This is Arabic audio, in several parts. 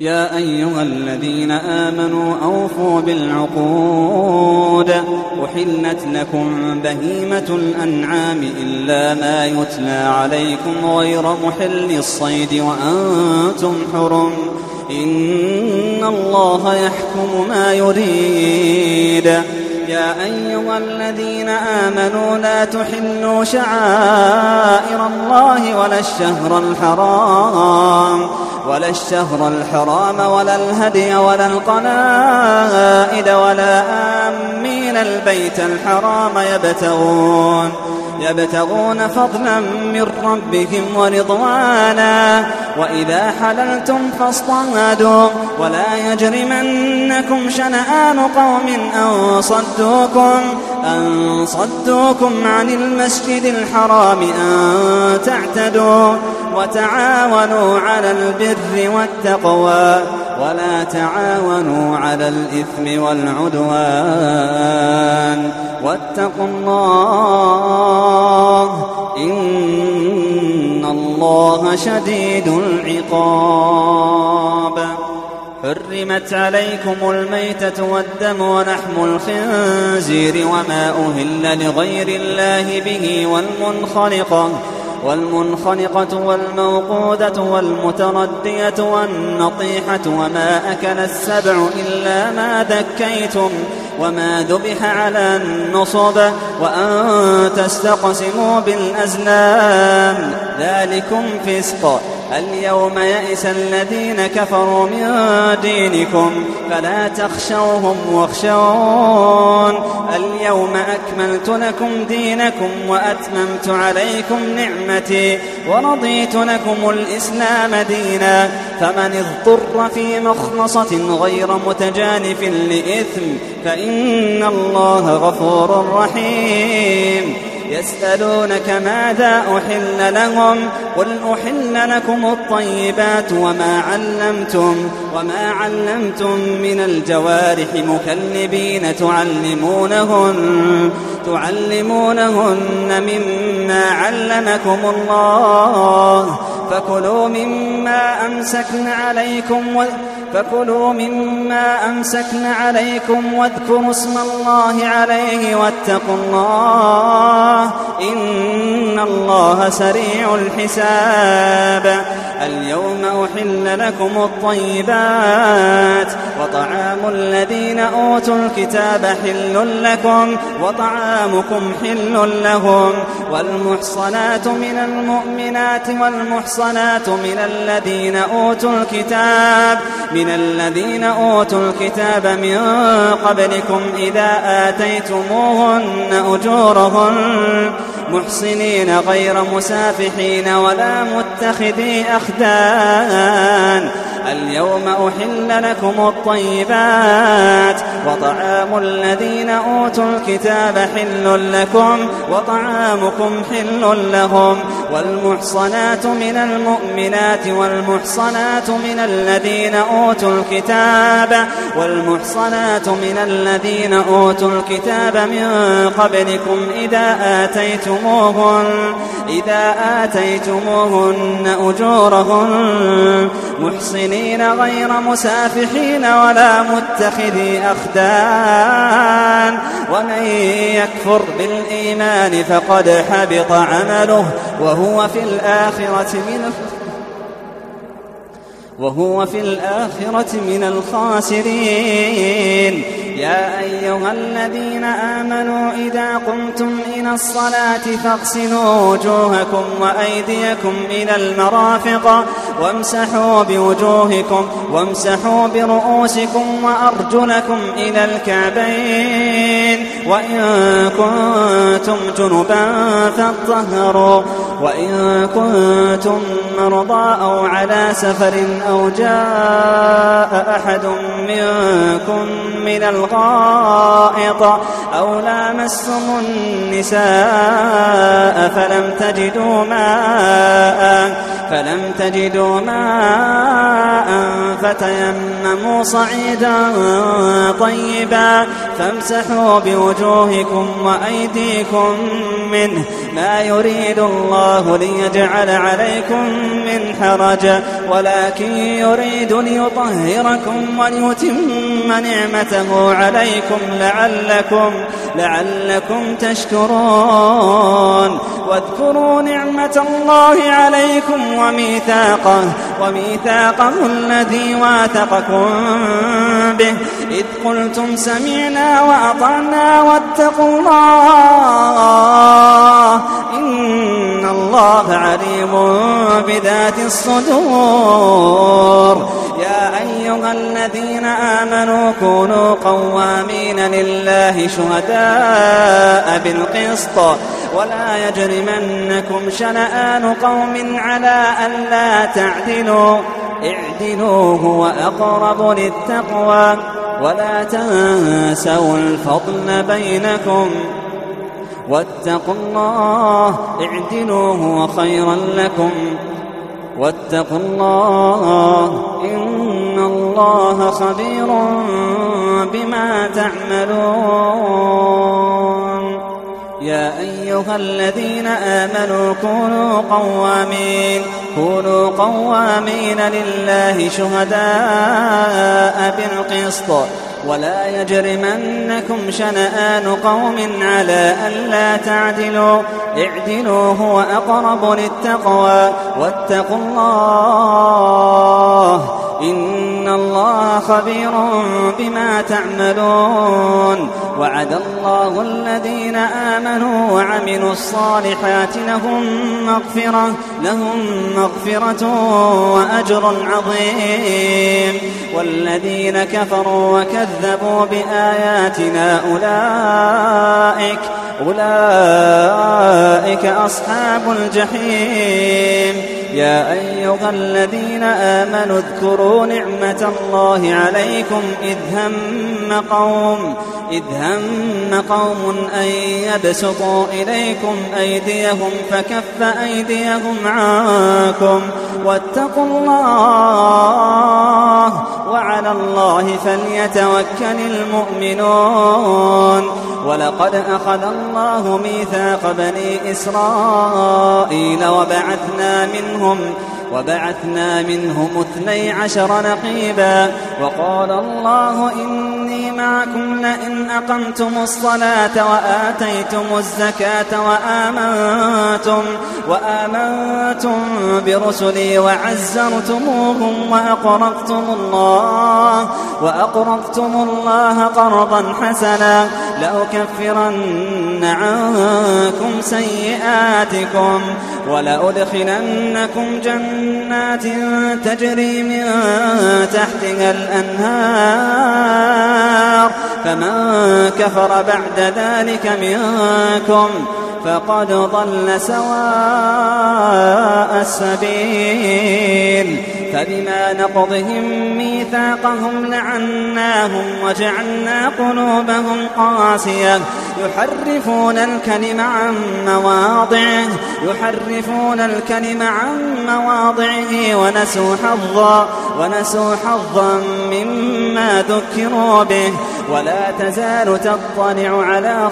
يا أيها الذين آمنوا أوفوا بالعقود أحلت لكم بهيمة الأنعام إلا ما يتلى عليكم غير محل الصيد وأنتم حرم إن الله يحكم ما يريد. يا أيها الذين آمنوا لا تحلوا شعائر الله ولا الشهر الحرام ولا الهدي ولا القلائد ولا آمين البيت الحرام يبتغون فضلا من ربهم ورضوانا وإذا حللتم فاصطادوا ولا يجرمنكم شنآن قوم أن صدوكم عن المسجد الحرام أن تعتدوا وتعاونوا على البر والتقوى ولا تعاونوا على الإثم والعدوان واتقوا الله إن الله شديد العقاب. حرمت عليكم الميتة والدم ولحم الخنزير وما أهل لغير الله به والمنخنقة والموقودة والمتردية والنطيحة وما أكل السبع إلا ما ذكيتم وما ذبح على النصب وأن تستقسموا بالأزلام ذلكم فسق. اليوم يئس الذين كفروا من دينكم فلا تخشوهم واخشون اليوم أكملت لكم دينكم وأتممت عليكم نعمتي ورضيت لكم الإسلام دينا فمن اضطر في مخمصة غير متجانف لإثم فإن الله غفور رحيم. يسألونك ماذا أحل لهم قل أحل لكم الطيبات وما علمتم من الجوارح مكلبين تعلمونهن مما علمكم الله فكلوا مما أمسكن عليكم واذكروا اسم الله عليه واتقوا الله إن الله سريع الحساب. اليوم أحل لكم الطيبات وطعام الذين أوتوا الكتاب حل لكم وطعامكم حل لهم والمحصنات من المؤمنات والمحصنات من الذين أوتوا الكتاب من قبلكم إذا آتيتموهن أجورهن محصنين غير مسافحين ولا متخذي أخدان. اليوم أحل لكم الطيبات وطعام الذين أوتوا الكتاب حل لكم وطعامكم حل لهم والمحصنات من المؤمنات والمحصنات من الذين أوتوا الكتاب من قبلكم إذا آتيتموهن أجورهن محصنين غير مسافحين ولا متخذي أخدان ومن يكفر بالإيمان فقد حبط عمله وهو في الآخرة من الخاسرين. يا أيها الذين آمنوا إذا قمتم إلى الصلاة فاغسلوا وجوهكم وأيديكم إلى المرافق وامسحوا برؤوسكم وأرجلكم إلى الكعبين وإن كنتم جنبا فاطهروا وإن كنتم مرضى أو على سفر أو جاء أحد منكم من الغائط أو لامستم النساء فلم تجدوا ماء فتيمموا صعيدا طيبا فامسحوا بوجوهكم وأيديكم منه ما يريد الله ليجعل عليكم من حرج ولكن يريد ليطهركم وليتم نعمته عليكم لعلكم تشكرون. واذكروا نعمة الله عليكم وميثاقه الذي واثقكم به إذ قلتم سمعنا وأطعنا واتقوا الله إن الله عليم بذات الصدور. يا أيها الذين آمنوا كونوا قوامين لله شهداء بالقسط ولا يجرمنكم شنآن قوم على ألا تعدلوا اعدلوا هو أقرب للتقوى ولا تنسوا الفضل بينكم واتقوا الله اعدلوا هو خيرا لكم واتقوا الله إن الله خبير بما تعملون. يا أيها الذين آمنوا كونوا قوامين لله شهداء بالقسط ولا يجرمنكم شنآن قوم على ألا تعدلوا اعدلوا هو أقرب للتقوى واتقوا الله إن الله خبير بما تعملون. وعد الله الذين آمنوا وعملوا الصالحات لهم مغفرة وأجر عظيم. والذين كفروا وكذبوا بآياتنا أولئك أصحاب الجحيم. يا أيها الذين آمنوا اذكروا نعمة الله عليكم إذ هم قوم أن يبسطوا إليكم أيديهم فكف أيديهم عنكم واتقوا الله وعلى الله فليتوكل المؤمنون. ولقد أخذ الله ميثاق بني إسرائيل وبعثنا منهم 12 نقيبا وقال الله إني معكم لئن أقمتم الصلاة وآتيتم الزكاة وآمنتم برسلي وعزرتموهم وأقرضتم الله قرضا حسنا لأكفرن عنكم سيئاتكم ولأدخلنكم جنات تجري من تحتها الأنهار فمن كفر بعد ذلك منكم فقد ضل سواء السبيل. فبما نقضهم ميثاقهم لعناهم وجعلنا قلوبهم قاسية يحرفون الكلم عن مواضعه ونسوا حظا مما ذكروا به. ولا تزال تطلع على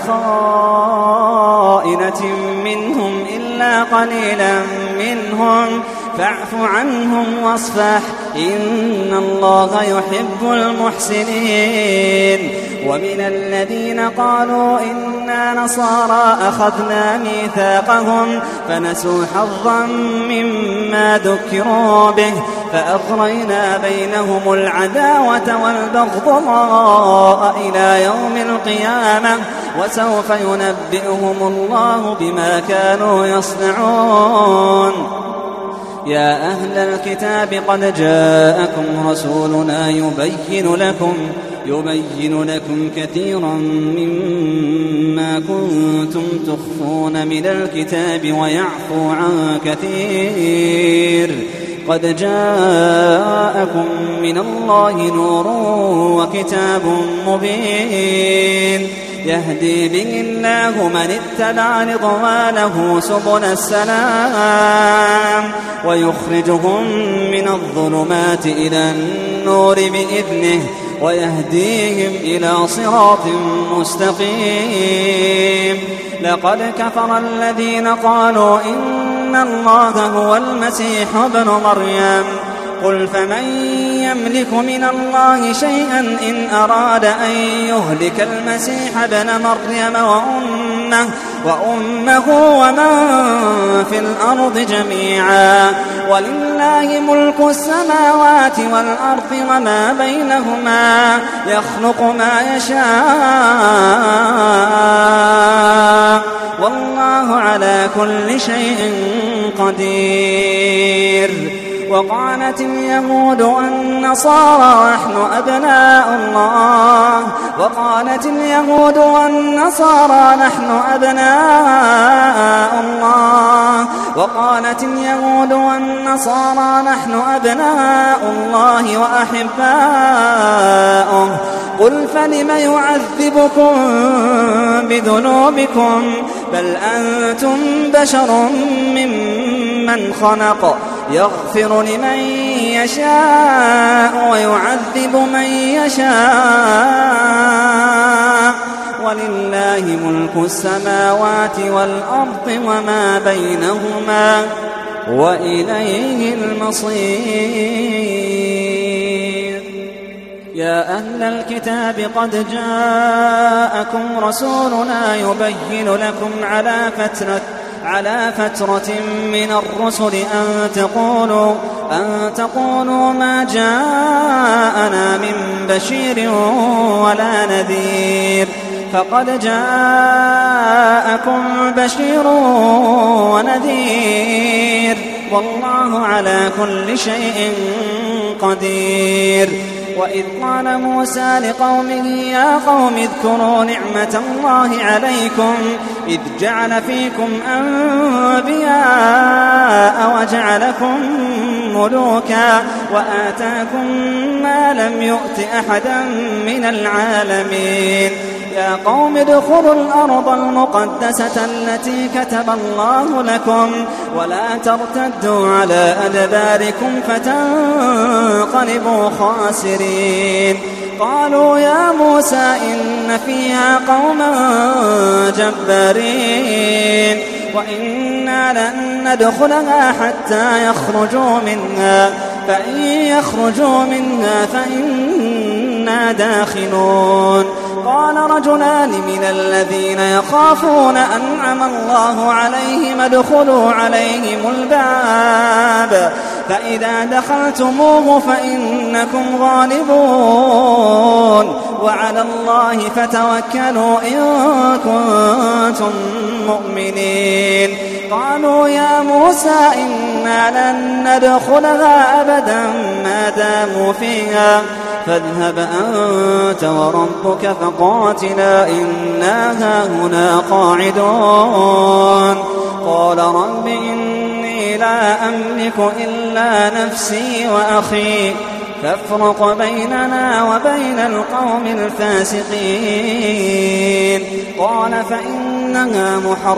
خائنة منهم إلا قليلا منهم فاعف عنهم واصفح إن الله يحب المحسنين. ومن الذين قالوا إنا نصارى أخذنا ميثاقهم فنسوا حظا مما ذكروا به فأغرينا بينهم العداوة والبغضاء إلى يوم القيامة وسوف ينبئهم الله بما كانوا يصنعون. يا أهل الكتاب قد جاءكم رسولنا يبين لكم كثيرا مما كنتم تخفون من الكتاب ويعفو عن كثير قد جاءكم من الله نور وكتاب مبين يهدي به الله من اتبع رضوانه سبل السلام ويخرجهم من الظلمات إلى النور بإذنه ويهديهم إلى صراط مستقيم لقد كفر الذين قالوا إن الله هو المسيح ابن مريم قل فمن يملك من الله شيئا إن أراد أن يهلك المسيح ابن مريم وأمه ومن في الأرض جميعا ولله ملك السماوات والأرض وما بينهما يخلق ما يشاء والله على كل شيء قدير وقالت اليهود والنصارى نحن أبناء الله وأحباؤه قل فلم يعذبكم بذنوبكم بل أنتم بشر ممن خلق يغفر لمن يشاء ويعذب من يشاء ولله ملك السماوات والأرض وما بينهما وإليه المصير يا أهل الكتاب قد جاءكم رسولنا يبين لكم على فترة من الرسل أن تقولوا ما جاءنا من بشير ولا نذير فقد جاءكم بشير ونذير والله على كل شيء قدير وإذ قال موسى لقومه يا قوم اذكروا نعمة الله عليكم إذ جعل فيكم أنبياء وجعلكم ملوكا وآتاكم ما لم يؤت أحدا من العالمين يا قوم ادخلوا الأرض المقدسة التي كتب الله لكم ولا ترتدوا على أدباركم فتنقلبوا خاسرين قالوا يا موسى إن فيها قوما جبارين وإنا لن ندخلها حتى يخرجوا منها فإن يخرجوا منها فإنا داخلون قال رجلان من الذين يخافون أنعم الله عليهم ادخلوا عليهم الباب فإذا دخلتموه فإنكم غالبون وعلى الله فتوكلوا إن كنتم مؤمنين قالوا يا موسى إنا لن ندخلها أبدا ما داموا فيها فاذهب أنت وربك فقاتلا إنا هاهنا قاعدون قال رب إني لا أملك إلا نفسي وأخي فافرق بيننا وبين القوم الفاسقين قال فإنها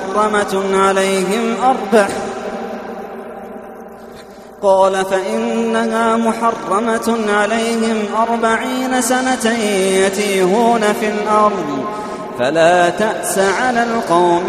محرمة عليهم 40 سنة يتيهون في الأرض فلا تأس على القوم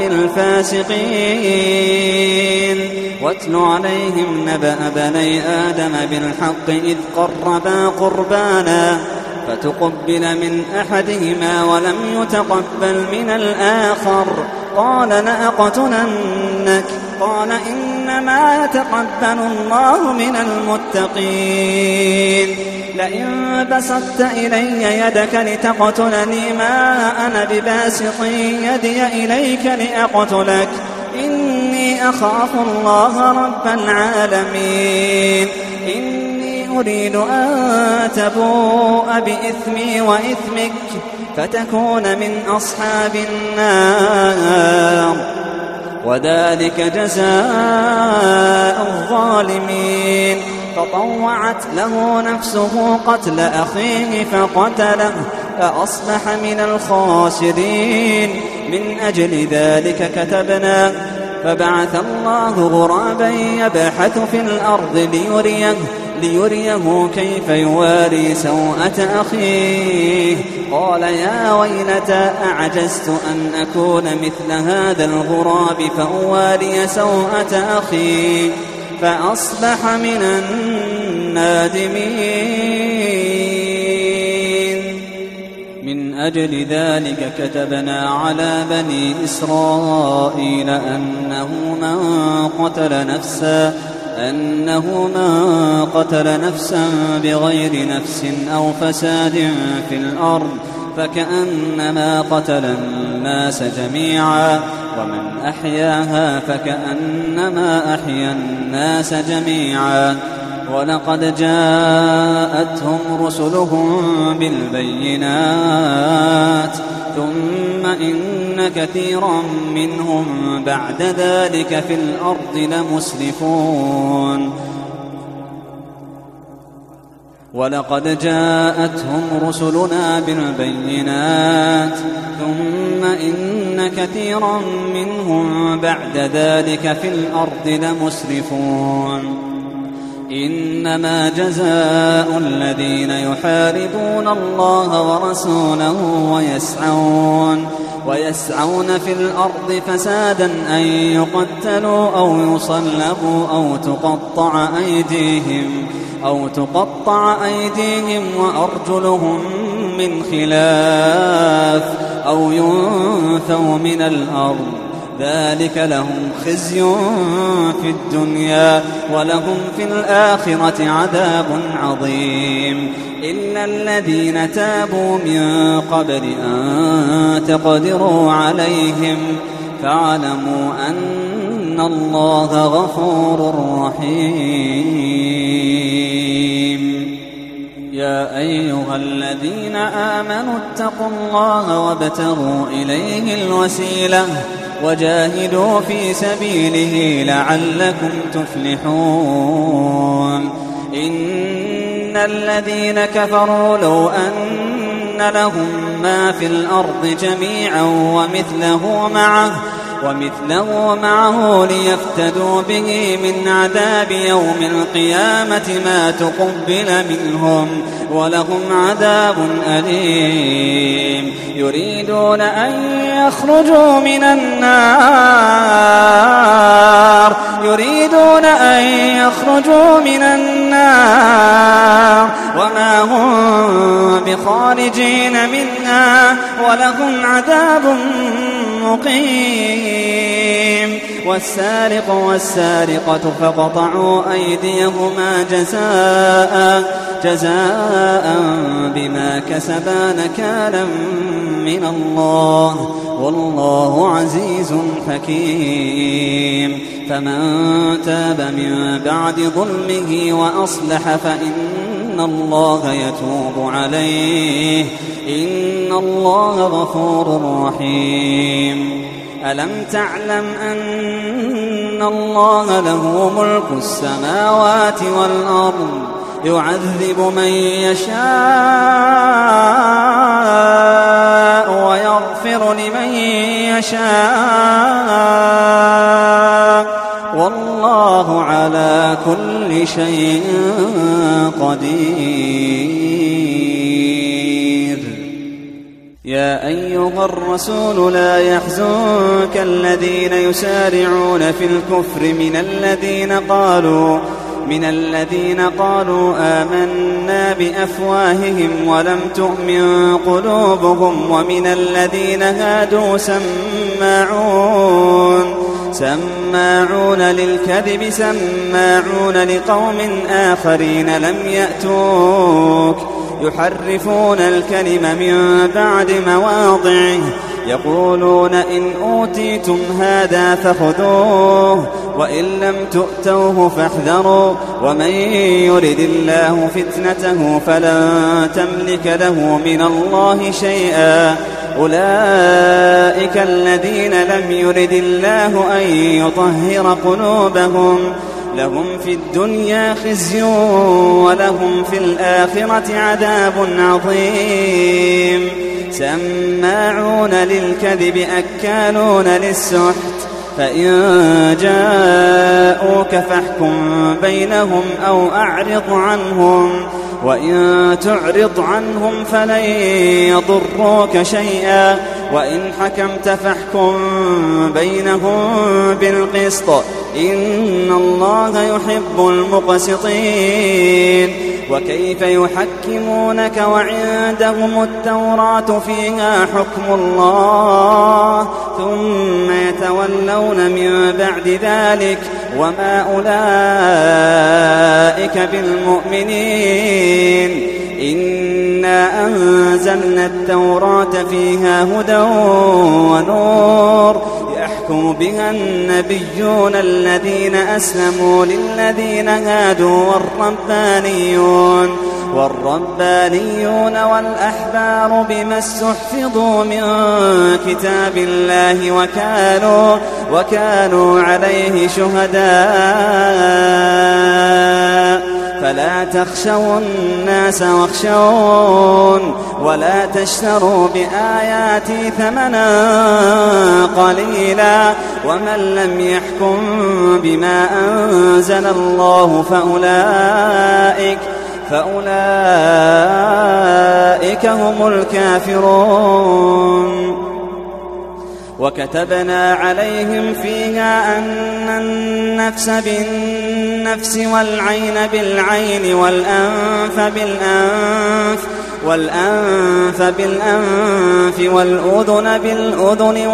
الفاسقين واتل عليهم نبأ بني آدم بالحق إذ قربا قربانا فتقبل من أحدهما ولم يتقبل من الآخر قال لأقتلنك قال إنما يتقبل الله من المتقين لئن بسطت إلي يدك لتقتلني ما أنا بباسط يدي إليك لأقتلك إني أخاف الله رب العالمين إني أريد أن تبوء بإثمي وإثمك فتكون من أصحاب النار وذلك جزاء الظالمين فطوعت له نفسه قتل أخيه فقتله فأصبح من الخاسرين. من أجل ذلك كتبنا فبعث الله غرابا يبحث في الأرض ليريه كيف يواري سوءة أخيه. قال يا ويلتى أعجزت أن أكون مثل هذا الغراب فأواري سوءة أخي فأصبح من النادمين. من أجل ذلك كتبنا على بني إسرائيل أنه من قتل نفسا بغير نفس أو فساد في الأرض فكأنما قتل الناس جميعا ومن أحياها فكأنما أحيا الناس جميعا. ولقد جاءتهم رسلهم بالبينات ثم إن كثيرا منهم بعد ذلك في الأرض لمسرفون. ولقد جاءتهم رسلنا بالبينات ثم إن كثيرا منهم بعد ذلك في الأرض لمسرفون. إنما جزاء الذين يحاربون الله ورسوله ويسعون في الأرض فسادا أن يقتلوا أو يصلبوا أو تقطع أيديهم وأرجلهم من خلاف أو ينفوا من الأرض. ذلك لهم خزي في الدنيا ولهم في الآخرة عذاب عظيم. إلا الذين تابوا من قبل أن تقدروا عليهم فاعلموا أن الله غفور رحيم. يا أيها الذين آمنوا اتقوا الله وابتغوا إليه الوسيلة وجاهدوا في سبيله لعلكم تفلحون. إن الذين كفروا لو أن لهم ما في الأرض جميعا ومثله معه ليفتدوا به من عذاب يوم القيامة ما تقبل منهم ولهم عذاب أليم. يريدون أن يخرجوا من النار وما هم بخارجين منها ولهم عذاب مقيم. والسارق والسارقة فاقطعوا أيديهما جزاء بما كسبا نكالا من الله والله عزيز حكيم. فمن تاب من بعد ظلمه وأصلح فإن الله يتوب عليه إن الله غفور رحيم. ألم تعلم أن الله له ملك السماوات والأرض يعذب من يشاء ويغفر لمن يشاء والله على كل شيء قدير. يا أيها الرسول لا يحزنك الذين يسارعون في الكفر من الذين قالوا آمنا بأفواههم ولم تؤمن قلوبهم ومن الذين هادوا سماعون للكذب سماعون لقوم آخرين لم يأتوك يحرفون الكلم من بعد مواضعه يقولون إن أوتيتم هذا فخذوه وإن لم تؤتوه فاحذروا ومن يرد الله فتنته فلن تملك له من الله شيئا. أولئك الذين لم يرد الله أن يطهر قلوبهم لهم في الدنيا خزي ولهم في الآخرة عذاب عظيم سماعون للكذب أكالون للسحت فإن جاءوك فاحكم بينهم أو أعرض عنهم وإن تعرض عنهم فلن يضروك شيئا وإن حكمت فاحكم بينهم بالقسط إن الله يحب المقسطين وكيف يحكمونك وعندهم التوراة فيها حكم الله ثم يتولون من بعد ذلك وما أولئك بالمؤمنين إنا أنزلنا التوراة فيها هدى ونور يحكم بها النبيون الذين أسلموا للذين هادوا والربانيون والأحبار بما استحفظوا من كتاب الله وكانوا عليه شهداء فلا تخشوا الناس واخشون ولا تشتروا بآياتي ثمنا قليلا ومن لم يحكم بما أنزل الله فأولئك هم الكافرون وكتبنا عليهم فيها أن النفس بالنفس والعين بالعين والأنف بالأنف والأذن بالأذن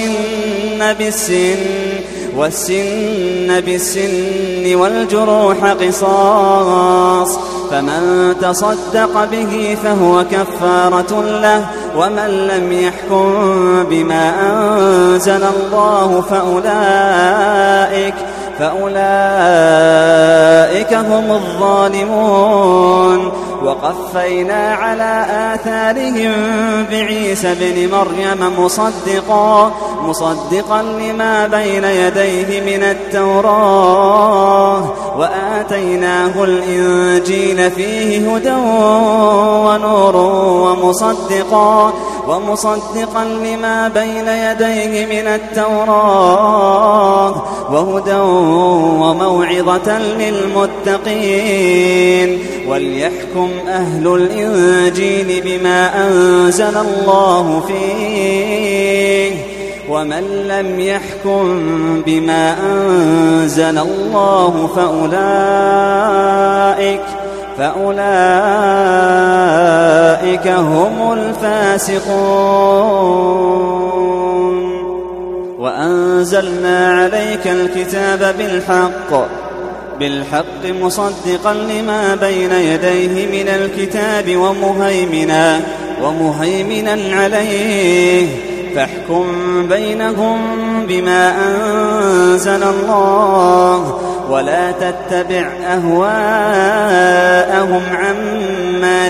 والسن بالسن والجروح قصاص فمن تصدق به فهو كفارة له ومن لم يحكم بما أنزل الله فأولئك هم الظالمون وقفينا على آثارهم بعيسى بن مريم مصدقا لما بين يديه من التوراة وآتيناه الإنجيل فيه هدى ونور ومصدقا لما بين يديه من التوراة وهدى وموعظة للمتقين وليحكم أهل الإنجيل بما أنزل الله فيه ومن لم يحكم بما أنزل الله فأولئك هم الفاسقون وأنزلنا عليك الكتاب بالحق مصدقا لما بين يديه من الكتاب ومهيمنا عليه فاحكم بينهم بما أنزل الله ولا تتبع أهواءهم عما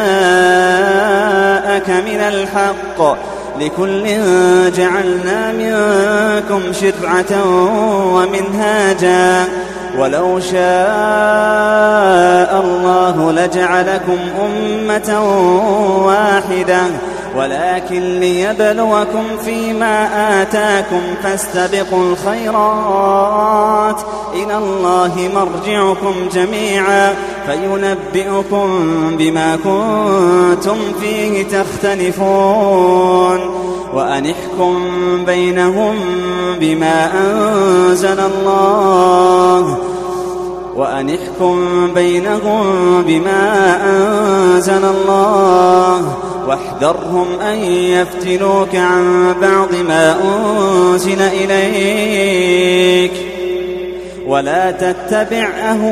جاءك من الحق لكل جعلنا منكم شرعة ومنهاجا ولو شاء الله لجعلكم أمة واحدة ولكن ليبلوكم فيما آتاكم فاستبقوا الخيرات إلى الله مرجعكم جميعا فينبئكم بما كنتم فيه تختلفون وأنحكم بينهم بما أنزل الله واحذرهم أن يفتنوك عن بعض ما أنزل إليك ولا تتبع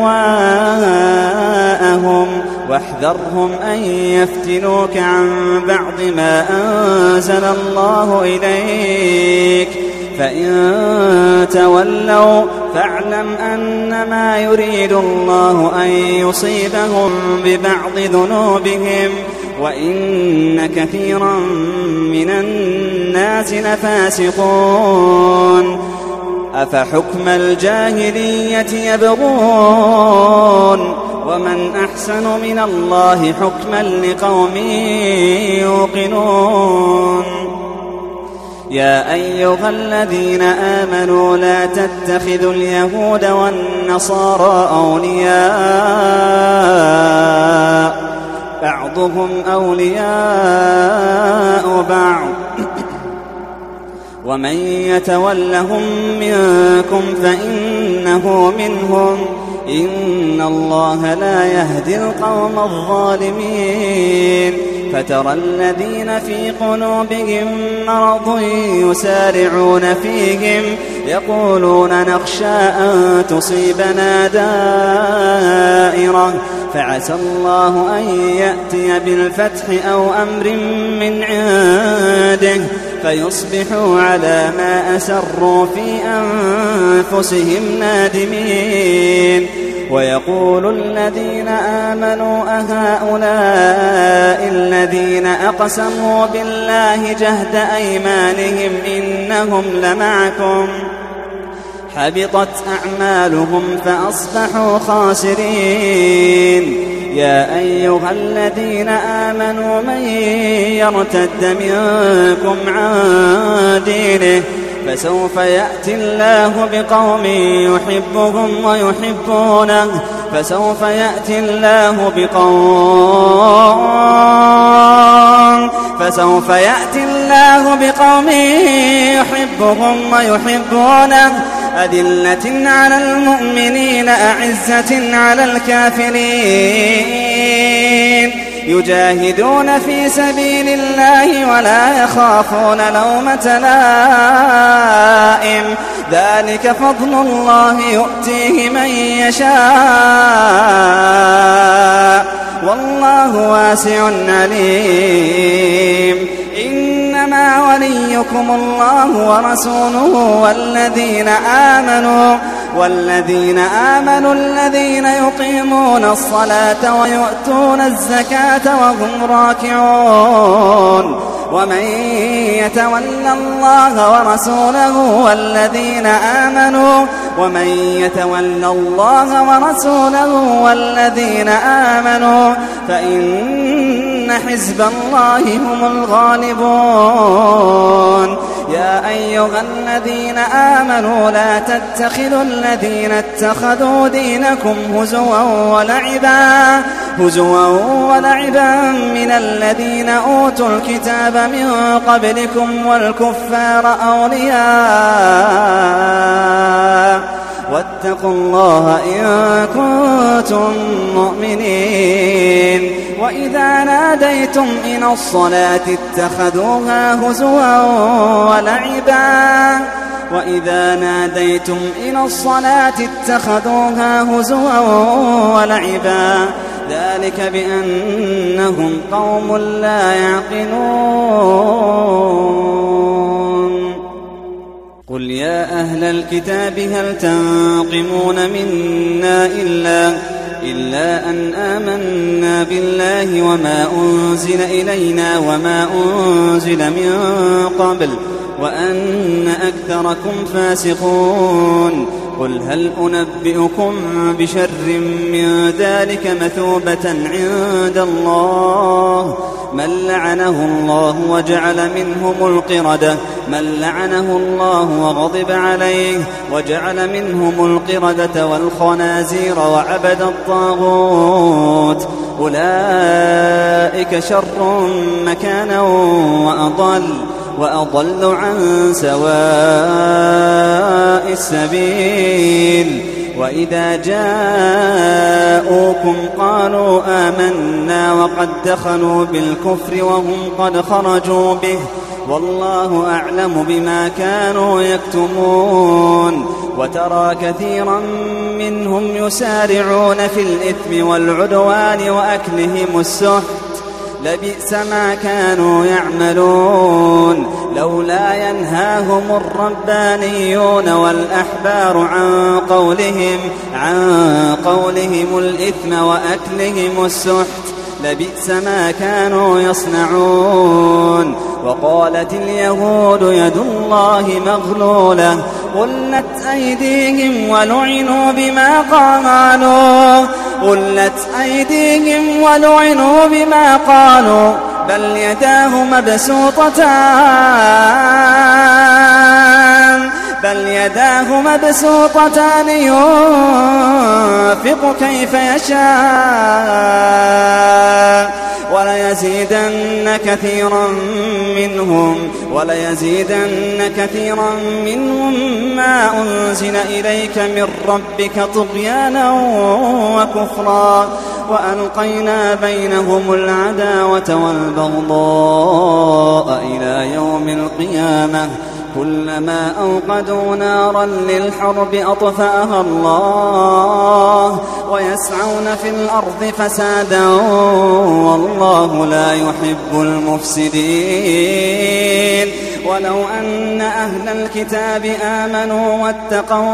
أهواءهم واحذرهم أن يفتنوك عن بعض ما أنزل الله إليك فإن تولوا فاعلم أنما يريد الله أن يصيبهم ببعض ذنوبهم وإن كثيرا من الناس لفاسقون أفحكم الجاهلية يبغون ومن أحسن من الله حكما لقوم يوقنون يا أيها الذين آمنوا لا تتخذوا اليهود والنصارى أولياء بعضهم أولياء بعض ومن يتولهم منكم فإنه منهم إن الله لا يهدي القوم الظالمين فترى الذين في قلوبهم مرض يسارعون فيهم يقولون نخشى أن تصيبنا دائرة فعسى الله أن يأتي بالفتح أو أمر من عنده فيصبحوا على ما أسروا في أنفسهم نادمين ويقول الذين آمنوا أهؤلاء الذين أقسموا بالله جهد أيمانهم إنهم لمعكم حبطت أعمالهم فأصبحوا خاسرين يا أيها الذين آمنوا من يرتد منكم عن دينه فسوف يأتي الله بقوم يحبهم ويحبونه فسوف يأتي الله بقوم يحبهم ويحبونه أذلة على المؤمنين أعزة على الكافرين يجاهدون في سبيل الله ولا يخافون لومة لائم ذلك فضل الله يؤتيه من يشاء والله واسع عليم إنما وليكم الله ورسوله والذين آمنوا الذين يقيمون الصلاة ويؤتون الزكاة وهم راكعون ومن يتول الله ورسوله والذين آمنوا فإن حزب الله هم الغالبون يا أيها الذين آمنوا لا تتخذوا الذين اتخذوا دينكم هزوا ولعبا من الذين أوتوا الكتاب من قبلكم والكفار أولياء واتقوا الله إن كنتم مؤمنين وإذا ناديتم إلى الصلاة اتخذوها هزوا ولعبا ذلك بأنهم قوم لا يعقلون قل يا أهل الكتاب هل تنقمون منا إلا أن آمنا بالله وما أنزل إلينا وما أنزل من قبل وأن أكثركم فاسقون قل هل أنبئكم بشر من ذلك مثوبة عند الله من لعنه الله وغضب عليه وجعل منهم القردة والخنازير وعبد الطاغوت أولئك شر مكانا وأضل عن سواء السبيل وإذا جاءوكم قالوا آمنا وقد دخلوا بالكفر وهم قد خرجوا به والله أعلم بما كانوا يكتمون وترى كثيرا منهم يسارعون في الإثم والعدوان وأكلهم السحت لبئس ما كانوا يعملون لولا ينهاهم الربانيون والأحبار عن قولهم الإثم وأكلهم السحت لبئس ما كانوا يصنعون وقالت اليهود يد الله مغلولة غلت أيديهم ولعنوا بما قالوا بل يداه مبسوطتان ينفق كيف يشاء وليزيدن كثيرا منهم ما أنزل إليك من ربك طغيانا وكفرا وألقينا بينهم العداوة والبغضاء إلى يوم القيامة كلما أوقدوا نارا للحرب أطفأها الله ويسعون في الأرض فسادا والله لا يحب المفسدين ولو أن أهل الكتاب آمنوا واتقوا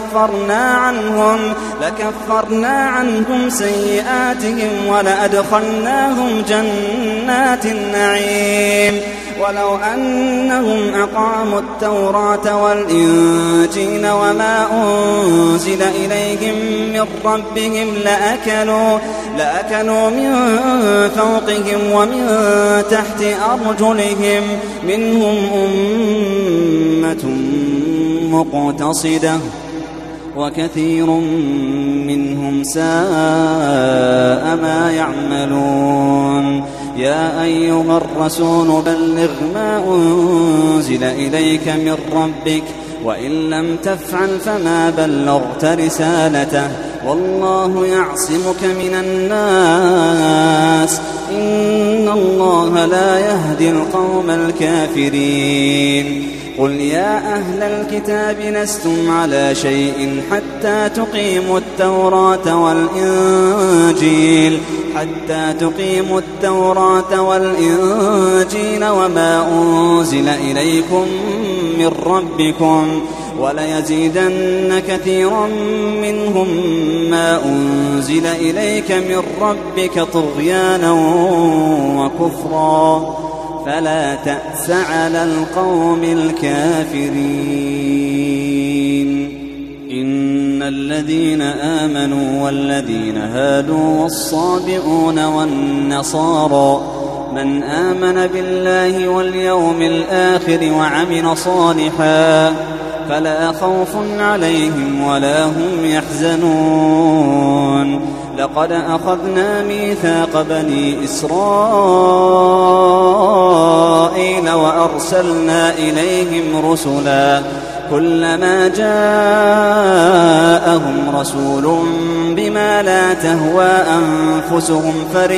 لكفرنا عنهم سيئاتهم ولأدخلناهم جنات النعيم ولو أنهم أقاموا التوراة والإنجيل وما أنزل إليهم من ربهم لأكلوا من فوقهم ومن تحت أرجلهم منهم أمة مقتصدة وكثير منهم ساء ما يعملون يا أيها الرسول بلغ ما أنزل إليك من ربك وإن لم تفعل فما بلغت رسالته والله يعصمك من الناس إن الله لا يهدي القوم الكافرين قل يا أهل الكتاب لستم على شيء حتى تقيموا التوراة والإنجيل وما أنزل إليكم من ربكم وليزيدن كثيرا منهم ما أنزل إليك من ربك طغيانا وكفرا فلا تأس على القوم الكافرين إن الذين آمنوا والذين هادوا والصابئون والنصارى من آمن بالله واليوم الآخر وعمل صالحا فلا خوف عليهم ولا هم يحزنون لقد أخذنا ميثاق بني إسرائيل وأرسلنا إليهم رسلا كلما جاءهم رسول بما لا تهوى أنفسهم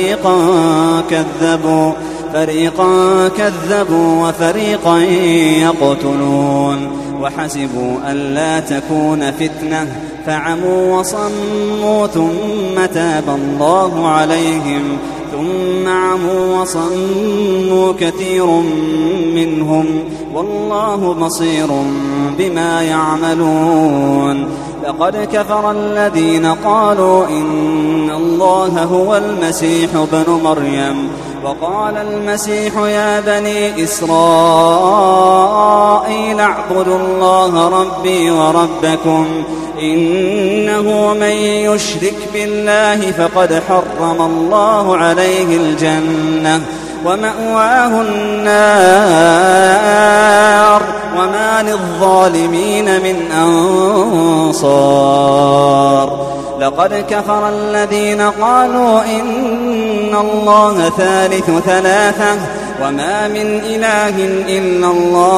فريقا كذبوا وفريقا يقتلون وحسبوا ألا تكون فتنة فعموا وصموا ثم تاب الله عليهم ثم عموا وصموا كثير منهم والله بصير بما يعملون لقد كفر الذين قالوا إن الله هو المسيح ابن مريم وقال المسيح يا بني إسرائيل اعبدوا الله ربي وربكم إنه من يشرك بالله فقد حرم الله عليه الجنة ومأواه النار وما للظالمين من أنصار لقد كفر الذين قالوا إن الله ثالث ثلاثة وما من إله إلا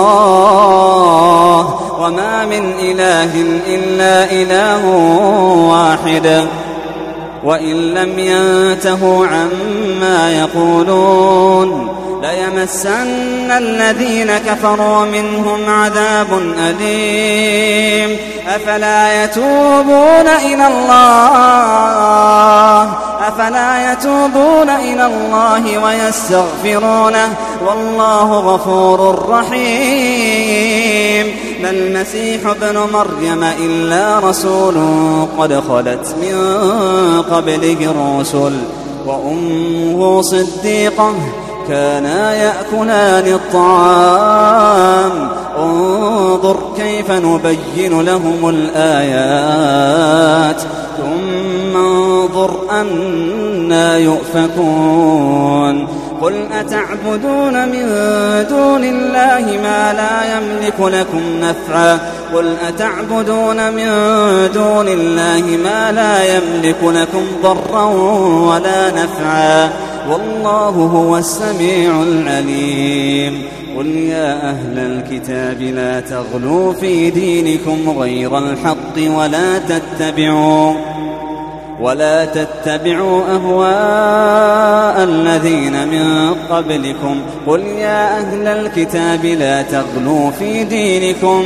الله وما من إله إلا إله واحد وإن لم ينتهوا عما يقولون ليمسن الذين كفروا منهم عذاب أليم أفلا يتوبون إلى الله ويستغفرونه والله غفور رحيم ما المسيح ابن مريم إلا رسول قد خلت من قبله الرسل وأمه صديقة كانا يأكلان الطعام انظر كيف نبين لهم الآيات ثم انظر أنا يؤفكون قل أتعبدون من دون الله ما لا يملك لكم نفعا قل أتعبدون من دون الله ما لا يملك لكم ضرا ولا نفعا والله هو السميع العليم قل يا أهل الكتاب لا تغلوا في دينكم غير الحق ولا تتبعوا أهواء الذين من قبلكم قل يا أهل الكتاب لا تغلوا في دينكم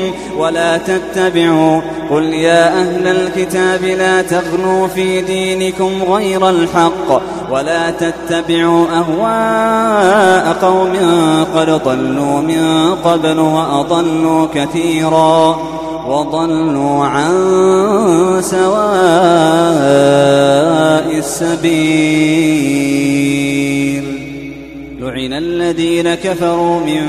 قل يا أهل الكتاب لا تغلوا في دينكم غير الحق ولا تتبعوا أهواء قوم قد ضلوا من قبل وأضلوا كثيرا وضلوا عن سواء السبيل لعن الذين كفروا من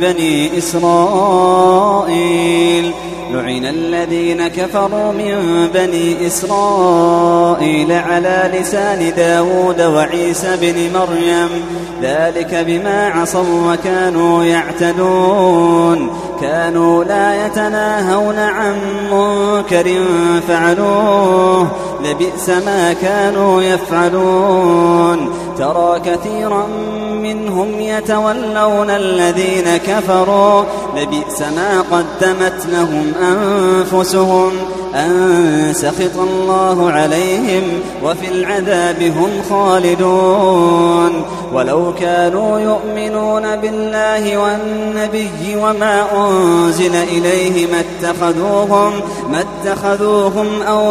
بني إسرائيل على لسان داود وعيسى بن مريم ذلك بما عصوا وكانوا يعتدون كانوا لا يتناهون عن منكر فعلوه لبئس ما كانوا يفعلون ترى كثيرا منهم يتولون الذين كفروا لبئس ما قدمت لهم أنفسهم أن سخط الله عليهم وفي العذاب هم خالدون ولو كانوا يؤمنون بالله والنبي وما أنزل إليه ما اتخذوهم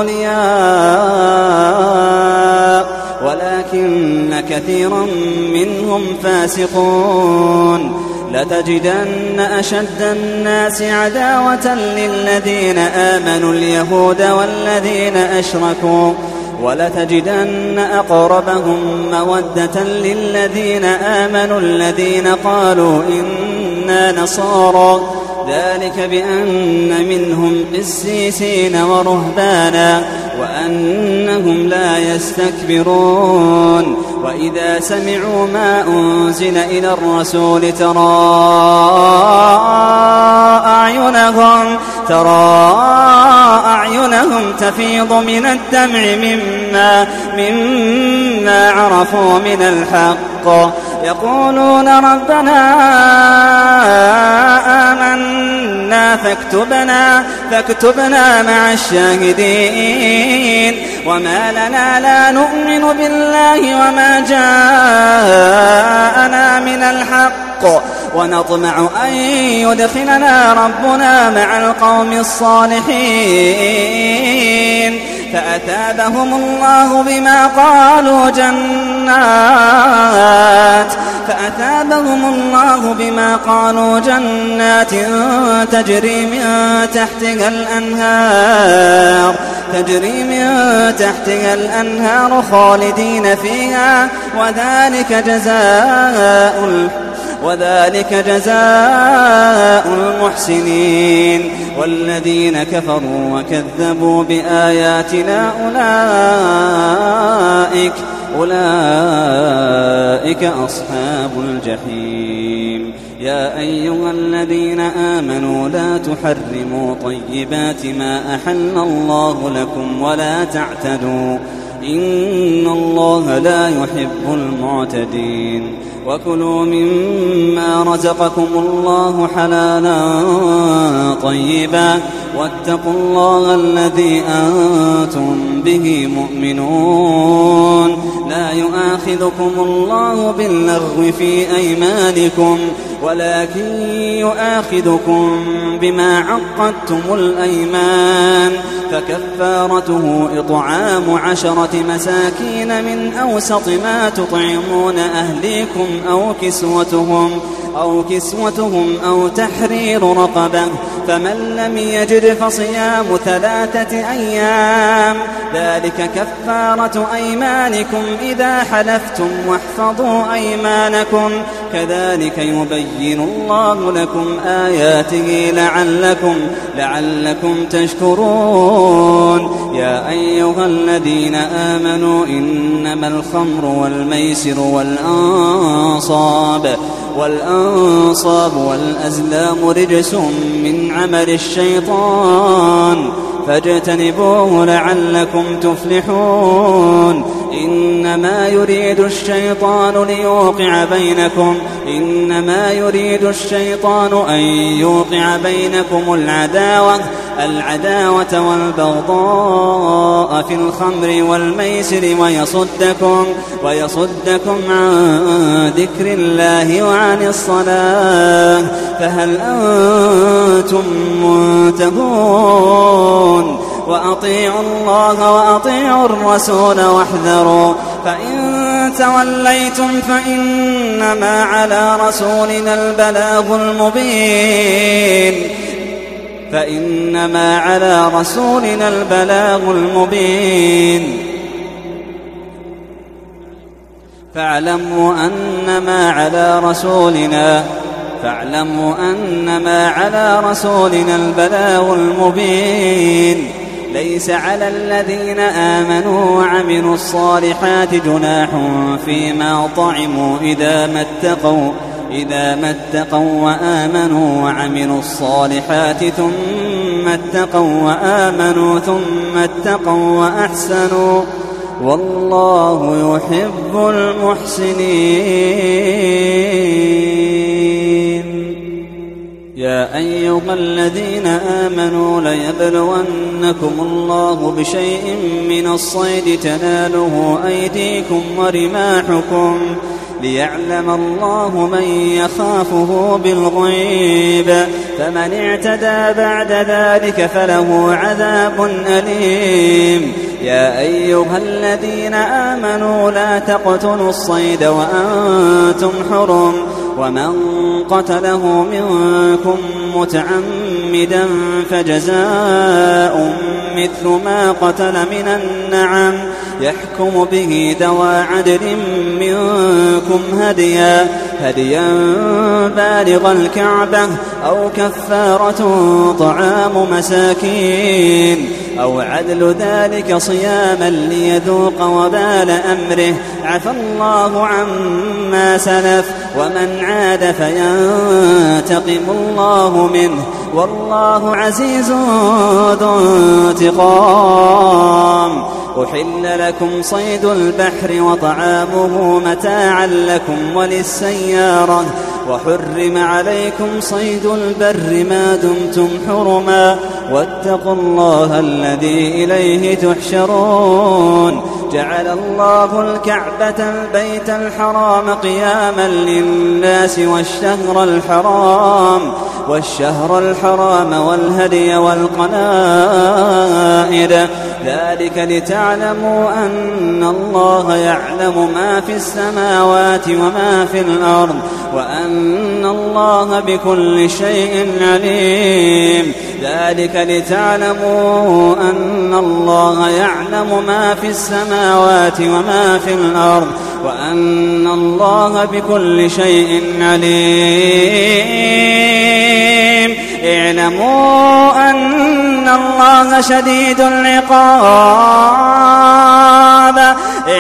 أولياء ولكن كثيرا منهم فاسقون لتجدن أشد الناس عداوة للذين آمنوا اليهود والذين أشركوا ولتجدن أقربهم مودة للذين آمنوا الذين قالوا إنا نصارى ذلك بأن منهم قسيسين ورهبانا وأنهم لا يستكبرون وإذا سمعوا ما أنزل إلى الرسول ترى أعينهم تفيض من الدمع مما عرفوا من الحق يقولون ربنا آمنا فاكتبنا مع الشاهدين وما لنا لا نؤمن بالله وما جاءنا من الحق ونطمع أن يدخلنا ربنا مع القوم الصالحين فأثابهم الله بما قالوا جنات تجري من تحتها الأنهار خالدين فيها وذلك جزاء المحسنين والذين كفروا وكذبوا بآياتنا أولئك أصحاب الجحيم يا أيها الذين آمنوا لا تحرموا طيبات ما أحل الله لكم ولا تعتدوا إن الله لا يحب المعتدين وكلوا مما رزقكم الله حلالا طيبا واتقوا الله الذي أنتم به مؤمنون لا يؤاخذكم الله باللغو في أيمانكم ولكن يؤاخذكم بما عقدتم الأيمان فكفارته إطعام 10 مساكين من أوسط ما تطعمون أهليكم أو كسوتهم أو كسوتهم أو تحرير رقبة، فمن لم يجد فصيام 3 أيام، ذلك كفارة أيمانكم إذا حلفتم، واحفظوا أيمانكم، كذلك يبين الله لكم آياته لعلكم تشكرون. يا أيها الذين آمنوا إنما الخمر والميسر والأنصاب والأزلام رجس من عمل الشيطان فاجتنبوه لعلكم تفلحون. إنما يريد الشيطان أن يوقع بينكم العداوة والبغضاء في الخمر والميسر ويصدكم عن ذكر الله وعن الصلاة، فهل أنتم منتهون؟ وأطيعوا الله وأطيعوا الرسول واحذروا، فإن توليتم فإنما على رسولنا البلاغ المبين. فاعلموا أنما على رسولنا البلاغ المبين. ليس على الذين آمنوا وعملوا الصالحات جناح فيما طعموا إذا ما اتقوا وآمنوا وعملوا الصالحات ثم اتقوا وأحسنوا، والله يحب المحسنين. يا أيها الذين آمنوا ليبلونكم الله بشيء من الصيد تناله أيديكم ورماحكم، ليعلم الله من يخافه بالغيب، فمن اعتدى بعد ذلك فله عذاب أليم. يا أيها الذين آمنوا لا تقتلوا الصيد وأنتم حرم، ومن قتله منكم متعمدا فجزاء مثل ما قتل من النعم، يحكم به ذوى عدل منكم هديا بالغ الكعبة، أو كفارة طعام مساكين، أو عدل ذلك صياما ليذوق وبال أمره. عفى الله عما سلف، ومن عاد فينتقم الله منه، والله عزيز ذو انتقام. أحل لكم صيد البحر وطعامه متاعا لكم وللسيارة، وحرم عليكم صيد البر ما دمتم حرما، واتقوا الله الذي إليه تحشرون. جعل الله الكعبة البيت الحرام قياما للناس والشهر الحرام والهدي والقلائد، ذلك لتعلموا أن الله يعلم ما في السماوات وما في الأرض، وأن الله بكل شيء عليم. ذلك لتعلموا أن الله يعلم ما في السماوات وما في الأرض، وأن الله بكل شيء عليم. اعلموا أن الله شديد العقاب.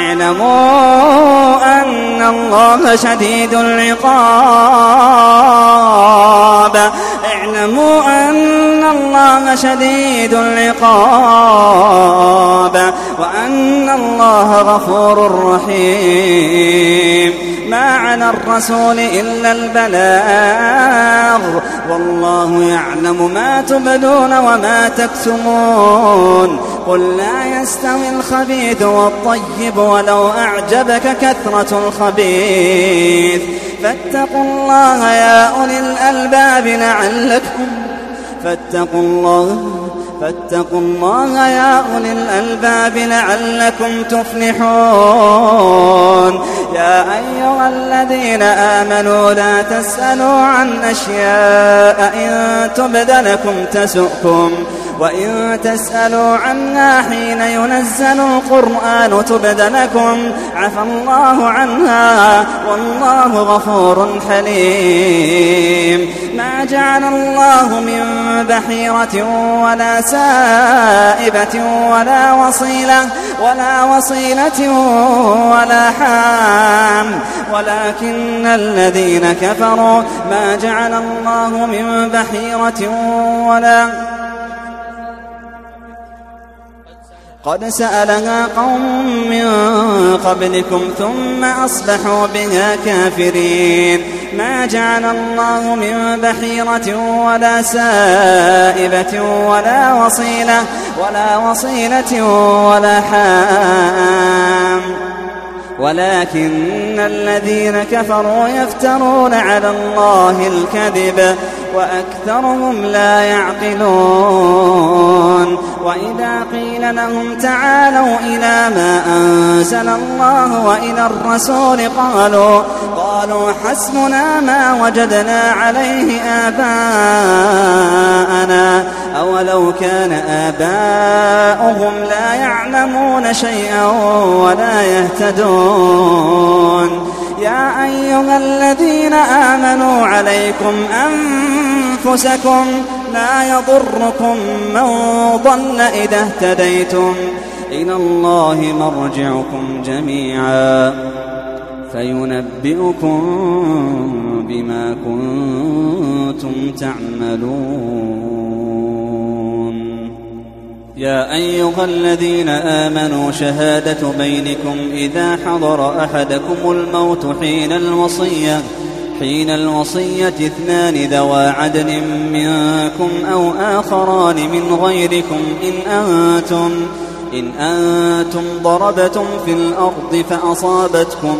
وأن الله غفور رحيم. ما على الرسول إلا البلاغ، والله يعلم ما تبدون وما تكتمون. قل لا يستوي الخبيث والطيب ولو أعجبك كثرة الخبيث، فاتقوا الله يا أولي الألباب فاتقوا الله يا أولي الألباب لعلكم تفلحون. يا أيها الذين آمنوا لا تسألوا عن أشياء إن تبد لكم تسؤكم وإن تسألوا عنها حين ينزل القرآن تبد لكم عفى الله عنها والله غفور حليم. ما جعل الله من بحيرة ولا سائبة ولا وصيلة ولا حام ولكن الذين كفروا ما جعل الله من بحيرة ولا قد سألها قوم من قبلكم ثم أصبحوا بها كافرين. ما جعل الله من بحيرة ولا سائبة ولا وصيلة ولا حام ولكن الذين كفروا يفترون على الله الكذب وأكثرهم لا يعقلون. وإذا قيل لهم تعالوا إلى ما أنزل الله وإلى الرسول قالوا حسبنا ما وجدنا عليه آباءنا أولو كان آباؤهم لا يعلمون شيئا ولا يهتدون. يا أيها الذين آمنوا عليكم أنفسكم لا يضركم من ضل إذا اهتديتم إلى الله مرجعكم جميعا فينبئكم بما كنتم تعملون. يا أيها الذين آمنوا شهادة بينكم إذا حضر أحدكم الموت حين الوصية 2 ذوى عدل منكم أو آخران من غيركم إن أنتم ضربتم في الأرض فأصابتكم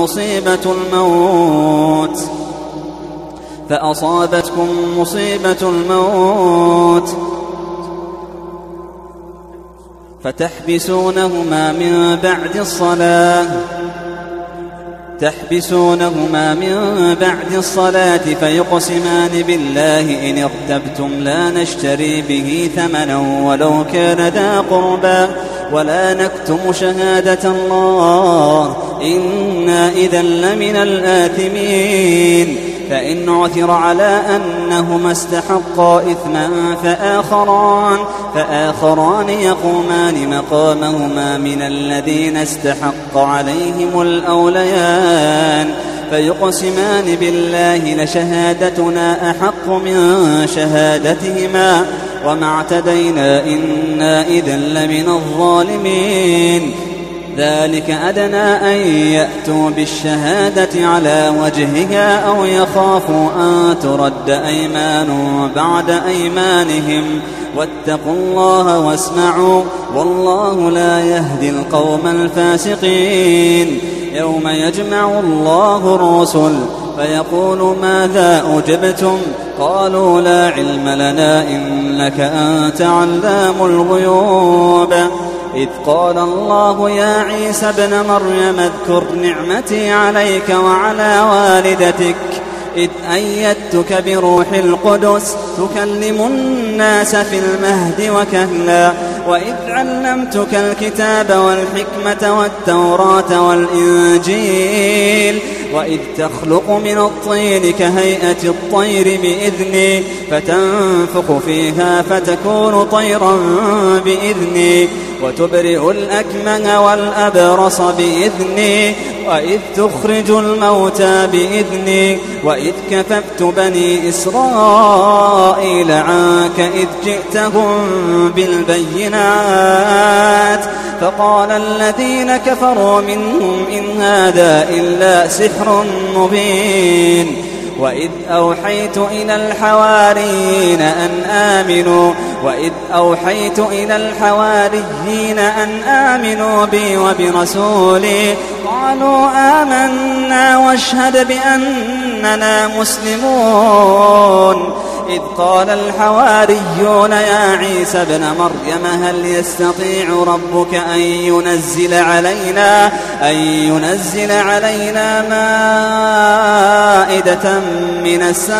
مصيبة الموت فتحبسونهما من بعد الصلاة فيقسمان بالله إن ارتبتم لا نشتري به ثمنا ولو كان ذا قربى ولا نكتم شهادة الله إنا إذا لمن الآثمين. فإن عثر على أنهما استحقا إثما فآخران يقومان مقامهما من الذين استحق عليهم الأوليان فيقسمان بالله لشهادتنا أحق من شهادتهما وما اعتدينا إنا إذا لمن الظالمين. ذلك أدنى أن يأتوا بالشهادة على وجهها أو يخافوا أن ترد أيمان بعد أيمانهم واتقوا الله واسمعوا والله لا يهدي القوم الفاسقين. يوم يجمع الله الرسل فيقول ماذا أجبتم قالوا لا علم لنا إنك أنت علام الغيوب. إذ قال الله يا عيسى ابن مريم اذكر نعمتي عليك وعلى والدتك إذ أيدتك بروح القدس تكلم الناس في المهد وكهلا وإذ علمتك الكتاب والحكمة والتوراة والإنجيل وإذ تخلق من الطين كهيئة الطير بإذني فتنفخ فيها فتكون طيرا بإذني وتبرئ الأكمه والأبرص بإذني وإذ تخرج الموتى بإذني وإذ كففت بني إسرائيل عنك إذ جئتهم بالبينات فقال الذين كفروا منهم إن هذا إلا سحر مبين. وإذ أوحيت إلى الحواريين أن آمنوا بي وبرسولي قالوا آمنا واشهد بأننا مسلمون. إذ قال الحواريون يا عيسى ابن مريم هل يستطيع ربك أن ينزل علينا مائدة من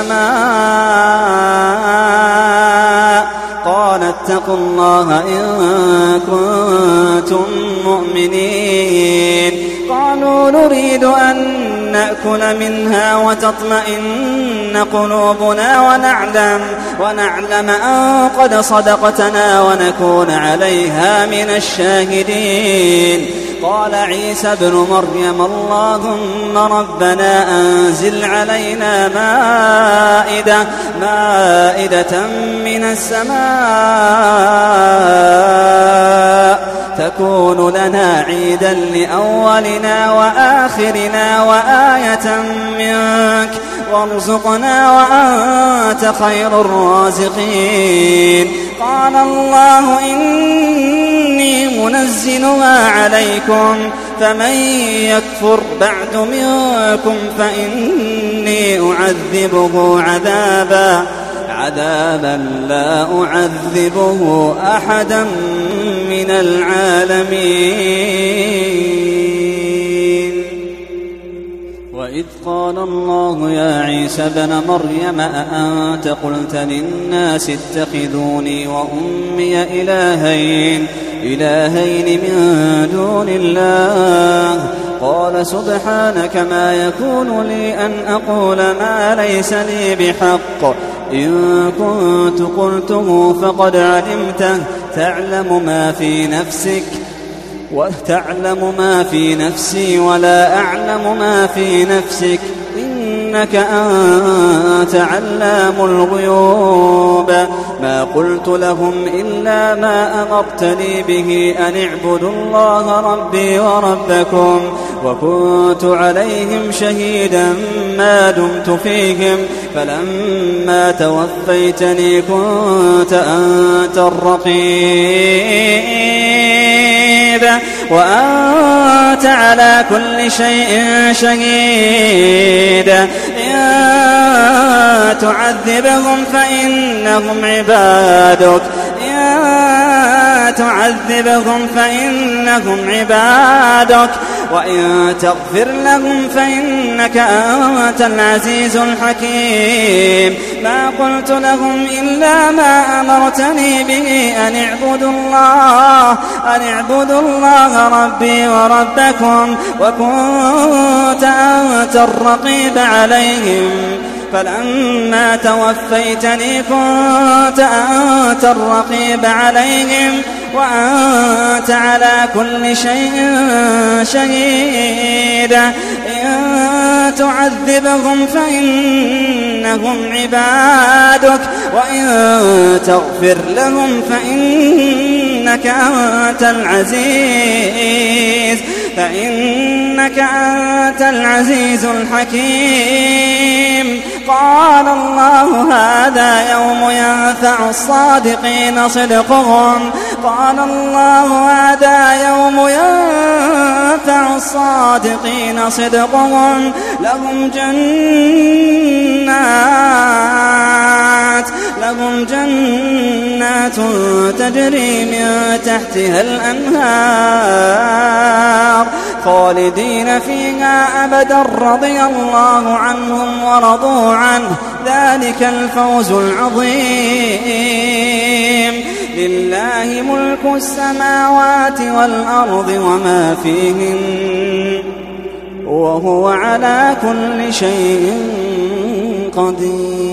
السماء قال اتقوا الله إن كنتم مؤمنين قالوا نريد أن نأكل منها وتطمئن قلوبنا ونعلم أن قد صدقتنا ونكون عليها من الشاهدين قال عيسى ابن مريم اللهم ربنا أنزل علينا مائدة من السماء تكون لنا عيدا لأولنا وآخرنا وآية منك وارزقنا وأنت خير الرازقين قال الله إني منزلها عليكم فمن يكفر بعد منكم فإني أعذبه عذابا لا أعذبه أحدا من العالمين وإذ قال الله يا عيسى ابن مريم أأنت قلت للناس اتخذوني وأمي إلهين من دون الله قال سبحانك ما يكون لي أن أقول ما ليس لي بحق إن كنت قلته فقد علمته تعلم ما في نفسي ولا أعلم ما في نفسك إنك أنت علام الغيوب ما قلت لهم إلا ما أمرتني به أن اعبدوا الله ربي وربكم وكنت عليهم شهيدا ما دمت فيهم فلما توفيتني كنت أنت الرقيب وأنت على كل شيء شهيد إن تعذبهم فإنهم عبادك وإن تغفر لهم فإنك أنت العزيز الحكيم ما قلت لهم إلا ما أمرتني به أن اعبدوا الله ربي وربكم وكنت أنت الرقيب عليهم فلما توفيتني كنت أنت الرقيب عليهم وأنت على كل شيء شهيد إن تعذبهم فإنهم عبادك وإن تغفر لهم فإنك أنت العزيز الحكيم قال الله هذا يوم ينفع الصادقين صدقهم لهم جنات تجري من تحتها الأنهار خالدين فيها أبدا رضي الله عنهم ورضوا عنه ذلك الفوز العظيم لله ملك السماوات والأرض وما فيهن وهو على كل شيء قدير